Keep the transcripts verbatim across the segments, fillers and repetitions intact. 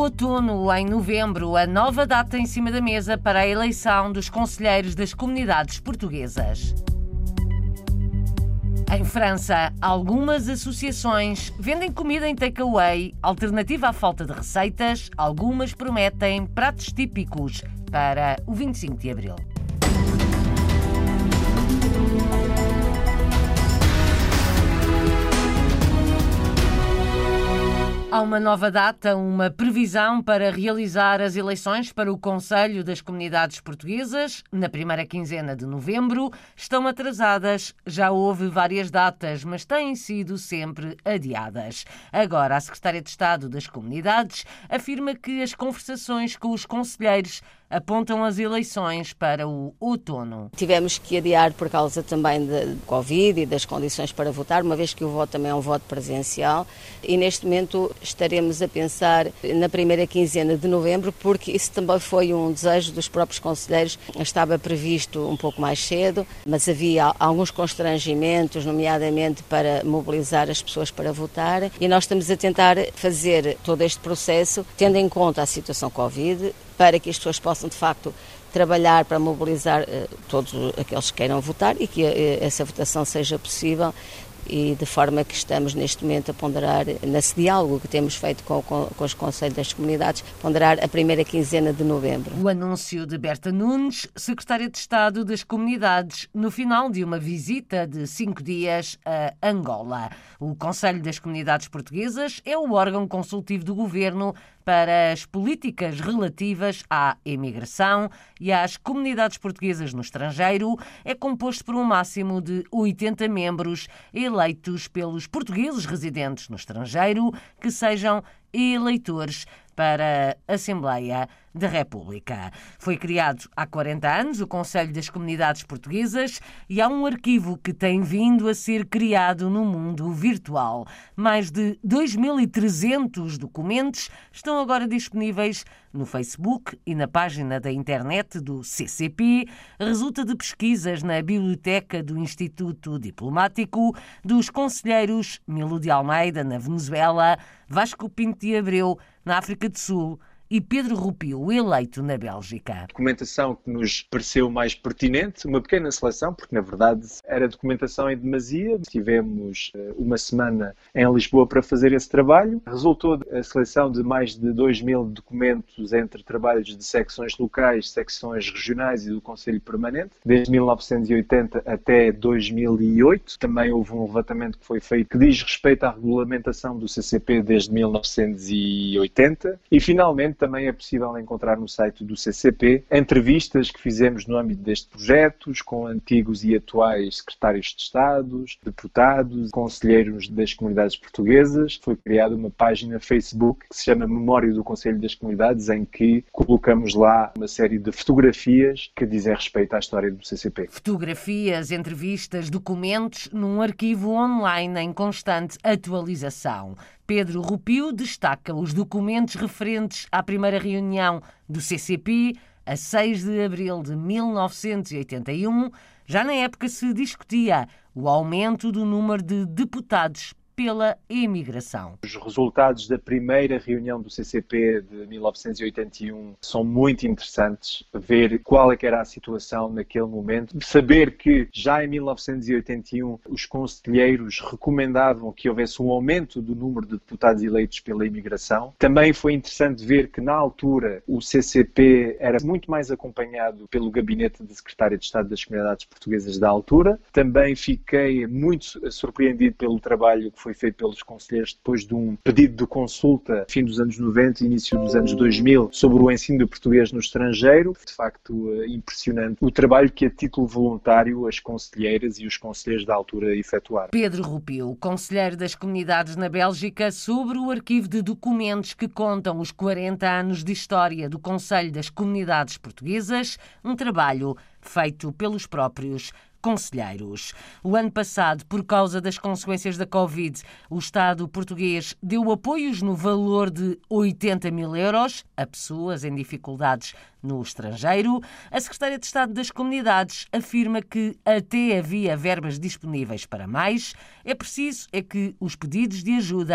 outono, em novembro, a nova data em cima da mesa para a eleição dos conselheiros das comunidades portuguesas. Em França, algumas associações vendem comida em takeaway, alternativa à falta de receitas. Algumas prometem pratos típicos para o vinte e cinco de abril. Há uma nova data, uma previsão para realizar as eleições para o Conselho das Comunidades Portuguesas na primeira quinzena de novembro. Estão atrasadas, já houve várias datas, mas têm sido sempre adiadas. Agora, a Secretária de Estado das Comunidades afirma que as conversações com os conselheiros apontam as eleições para o outono. Tivemos que adiar por causa também de Covid e das condições para votar, uma vez que o voto também é um voto presencial, e neste momento estaremos a pensar na primeira quinzena de novembro, porque isso também foi um desejo dos próprios conselheiros. Estava previsto um pouco mais cedo, mas havia alguns constrangimentos, nomeadamente para mobilizar as pessoas para votar, e nós estamos a tentar fazer todo este processo tendo em conta a situação Covid, para que as pessoas possam, de facto, trabalhar para mobilizar uh, todos aqueles que queiram votar e que uh, essa votação seja possível, e de forma que estamos neste momento a ponderar, nesse diálogo que temos feito com, com, com os Conselhos das Comunidades, ponderar a primeira quinzena de novembro. O anúncio de Berta Nunes, Secretária de Estado das Comunidades, no final de uma visita de cinco dias a Angola. O Conselho das Comunidades Portuguesas é o órgão consultivo do Governo para as políticas relativas à imigração e às comunidades portuguesas no estrangeiro. É composto por um máximo de oitenta membros eleitos pelos portugueses residentes no estrangeiro que sejam eleitores para a Assembleia da República. Foi criado há quarenta anos o Conselho das Comunidades Portuguesas e há um arquivo que tem vindo a ser criado no mundo virtual. Mais de dois mil e trezentos documentos estão agora disponíveis no Facebook e na página da internet do C C P. Resulta de pesquisas na biblioteca do Instituto Diplomático, dos conselheiros Milo de Almeida, na Venezuela, Vasco Pinto de Abreu, na África do Sul, e Pedro Rupio, eleito na Bélgica. Documentação que nos pareceu mais pertinente, uma pequena seleção, porque na verdade era documentação em demasia. Tivemos uma semana em Lisboa para fazer esse trabalho. Resultou a seleção de mais de dois mil documentos entre trabalhos de secções locais, secções regionais e do Conselho Permanente, desde mil novecentos e oitenta até dois mil e oito. Também houve um levantamento que foi feito que diz respeito à regulamentação do C C P desde mil novecentos e oitenta. E finalmente também é possível encontrar no site do C C P entrevistas que fizemos no âmbito deste projeto com antigos e atuais secretários de Estado, deputados, conselheiros das comunidades portuguesas. Foi criada uma página Facebook que se chama Memória do Conselho das Comunidades, em que colocamos lá uma série de fotografias que dizem respeito à história do C C P. Fotografias, entrevistas, documentos num arquivo online em constante atualização. Pedro Rupio destaca os documentos referentes à primeira reunião do C C P, a seis de abril de mil novecentos e oitenta e um. Já na época se discutia o aumento do número de deputados pela imigração. Os resultados da primeira reunião do C C P de mil novecentos e oitenta e um são muito interessantes. Ver qual é que era a situação naquele momento. Saber que já em mil novecentos e oitenta e um os conselheiros recomendavam que houvesse um aumento do número de deputados eleitos pela imigração. Também foi interessante ver que na altura o C C P era muito mais acompanhado pelo gabinete de secretário de Estado das Comunidades Portuguesas da altura. Também fiquei muito surpreendido pelo trabalho que foi feito pelos conselheiros depois de um pedido de consulta, fim dos anos noventa e início dos anos dois mil, sobre o ensino do português no estrangeiro. De facto, impressionante o trabalho que a título voluntário as conselheiras e os conselheiros da altura efetuaram. Pedro Rupio, conselheiro das comunidades na Bélgica, sobre o arquivo de documentos que contam os quarenta anos de história do Conselho das Comunidades Portuguesas, um trabalho feito pelos próprios conselheiros. O ano passado, por causa das consequências da Covid, o Estado português deu apoios no valor de oitenta mil euros a pessoas em dificuldades no estrangeiro. A Secretária de Estado das Comunidades afirma que até havia verbas disponíveis para mais. É preciso é que os pedidos de ajuda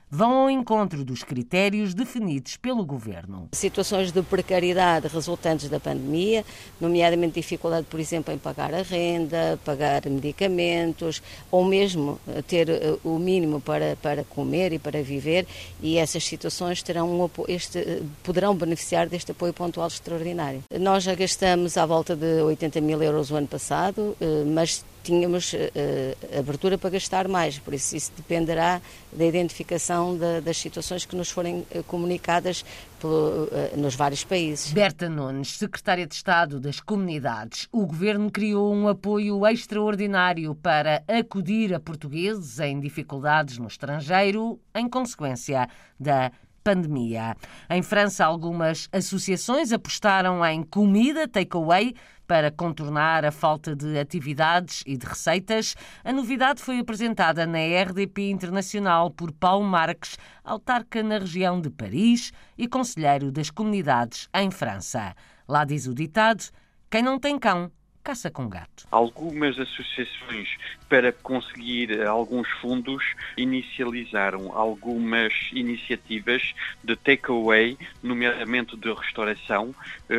vão ao encontro dos critérios definidos pelo Governo. Situações de precariedade resultantes da pandemia, nomeadamente dificuldade, por exemplo, em pagar a renda, pagar medicamentos, ou mesmo ter o mínimo para, para comer e para viver, e essas situações terão um apoio, este, poderão beneficiar deste apoio pontual extraordinário. Nós já gastamos à volta de oitenta mil euros o ano passado, mas tínhamos uh, abertura para gastar mais, por isso isso dependerá da identificação de, das situações que nos forem uh, comunicadas pelo, uh, nos vários países. Berta Nunes, Secretária de Estado das Comunidades. O Governo criou um apoio extraordinário para acudir a portugueses em dificuldades no estrangeiro, em consequência da pandemia. Em França, algumas associações apostaram em comida takeaway para contornar a falta de atividades e de receitas. A novidade foi apresentada na R D P Internacional por Paulo Marques, autarca na região de Paris e conselheiro das comunidades em França. Lá diz o ditado: quem não tem cão, caça com gato. Algumas associações, para conseguir alguns fundos, inicializaram algumas iniciativas de takeaway, nomeadamente de restauração,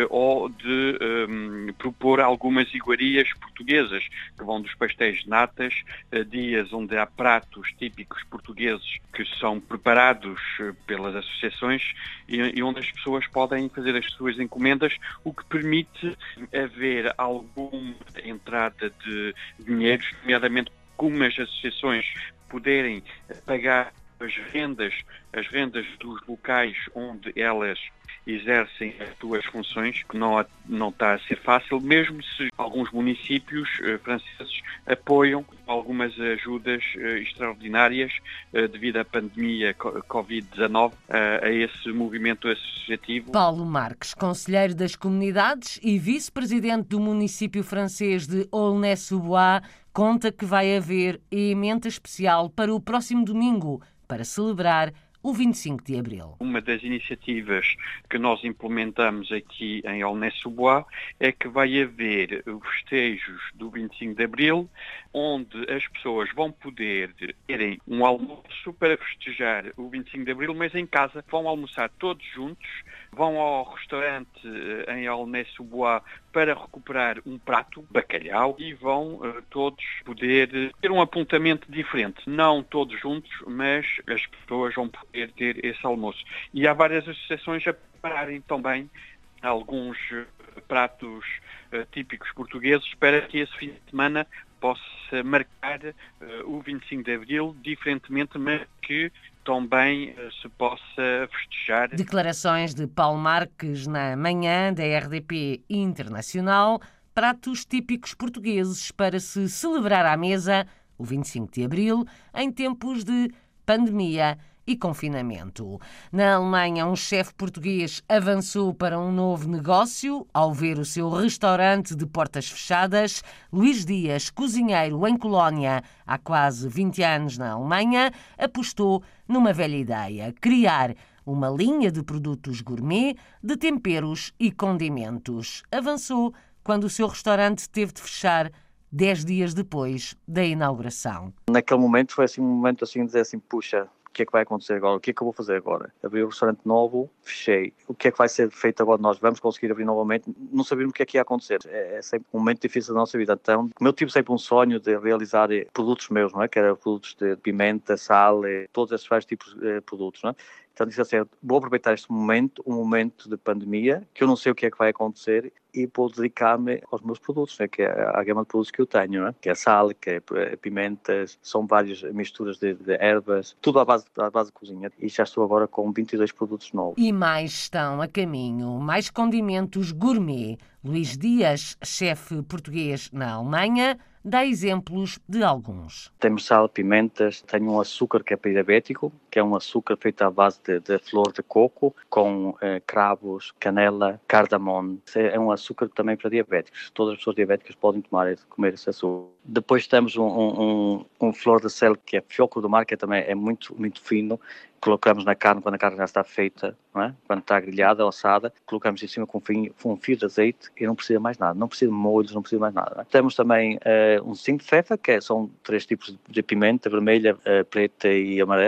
ou de um, propor algumas iguarias portuguesas, que vão dos pastéis de natas, dias onde há pratos típicos portugueses que são preparados pelas associações e onde as pessoas podem fazer as suas encomendas, o que permite haver algum entrada de dinheiros, nomeadamente algumas associações poderem pagar as rendas, as rendas dos locais onde elas exercem as suas funções, que não, não está a ser fácil, mesmo se alguns municípios eh, franceses apoiam algumas ajudas eh, extraordinárias eh, devido à pandemia covid dezenove eh, a esse movimento associativo. Paulo Marques, conselheiro das comunidades e vice-presidente do município francês de Aulnay-sous-Bois, conta que vai haver emenda especial para o próximo domingo, para celebrar o vinte e cinco de abril. Uma das iniciativas que nós implementamos aqui em Aulnay-sous-Bois é que vai haver festejos do vinte e cinco de abril, onde as pessoas vão poder terem um almoço para festejar o vinte e cinco de abril, mas em casa. Vão almoçar todos juntos, vão ao restaurante em Aulnay-sous-Bois para recuperar um prato, bacalhau, e vão uh, todos poder ter um apontamento diferente. Não todos juntos, mas as pessoas vão poder ter esse almoço. E há várias associações a prepararem também alguns uh, pratos uh, típicos portugueses para que esse fim de semana possa marcar uh, o vinte e cinco de abril diferentemente, mas que também uh, se possa festejar. Declarações de Paulo Marques na manhã da R D P Internacional. Pratos típicos portugueses para se celebrar à mesa o vinte e cinco de abril em tempos de pandemia e confinamento. Na Alemanha, um chefe português avançou para um novo negócio ao ver o seu restaurante de portas fechadas. Luís Dias, cozinheiro em Colónia há quase vinte anos na Alemanha, apostou numa velha ideia: criar uma linha de produtos gourmet, de temperos e condimentos. Avançou quando o seu restaurante teve de fechar dez dias depois da inauguração. Naquele momento foi assim um momento assim de dizer assim, puxa, o que é que vai acontecer agora? O que é que eu vou fazer agora? Abri um restaurante novo, fechei. O que é que vai ser feito agora? Nós vamos conseguir abrir novamente? Não sabíamos o que é que ia acontecer. É, é sempre um momento difícil da nossa vida. Então, como eu tive sempre um sonho de realizar produtos meus, não é? Que eram produtos de pimenta, sal, todos esses vários tipos de produtos, não é? Então disse assim, vou aproveitar este momento, um momento de pandemia, que eu não sei o que é que vai acontecer, e vou dedicar-me aos meus produtos, né? Que é a gama de produtos que eu tenho, né? Que é sal, que é pimentas, são várias misturas de, de ervas, tudo à base, à base de cozinha. E já estou agora com vinte e dois produtos novos. E mais estão a caminho, mais condimentos gourmet. Luís Dias, chefe português na Alemanha, dá exemplos de alguns. Temos sal, pimentas, tenho um açúcar que é para diabético, que é um açúcar feito à base de, de flor de coco, com eh, cravos, canela, cardamomo. É um açúcar também para diabéticos. Todas as pessoas diabéticas podem tomar, comer esse açúcar. Depois temos um, um, um flor de sel, que é fiocro do mar, que também é muito, muito fino. Colocamos na carne quando a carne já está feita, não é? Quando está grelhada ou assada, colocamos em cima com um fio, um fio de azeite e não precisa mais nada, não precisa de molhos, não precisa mais nada. É? Temos também uh, um cinco de pfeffer, que é, são três tipos de pimenta, vermelha, uh, preta e amarela,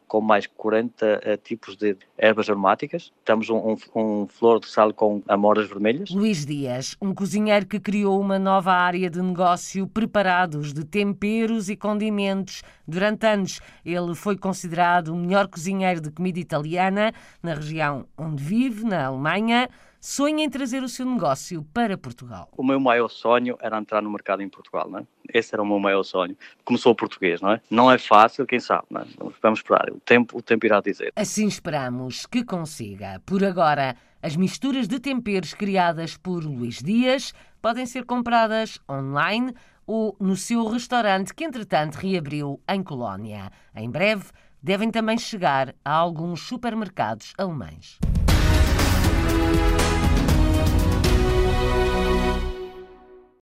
com mais quarenta uh, tipos de ervas aromáticas. Temos um, um, um flor de sal com amoras vermelhas. Luís Dias, um cozinheiro que criou uma nova área de negócio preparados de temperos e condimentos. Durante anos, ele foi considerado o melhor cozinheiro de comida italiana na região onde vive, na Alemanha. Sonha em trazer o seu negócio para Portugal. O meu maior sonho era entrar no mercado em Portugal, não é? Esse era o meu maior sonho. Como sou português, não é? Não é fácil, quem sabe, não é? Vamos esperar, o tempo, o tempo irá dizer. Assim esperamos que consiga. Por agora, as misturas de temperos criadas por Luís Dias podem ser compradas online ou no seu restaurante, que entretanto reabriu em Colónia. Em breve, devem também chegar a alguns supermercados alemães.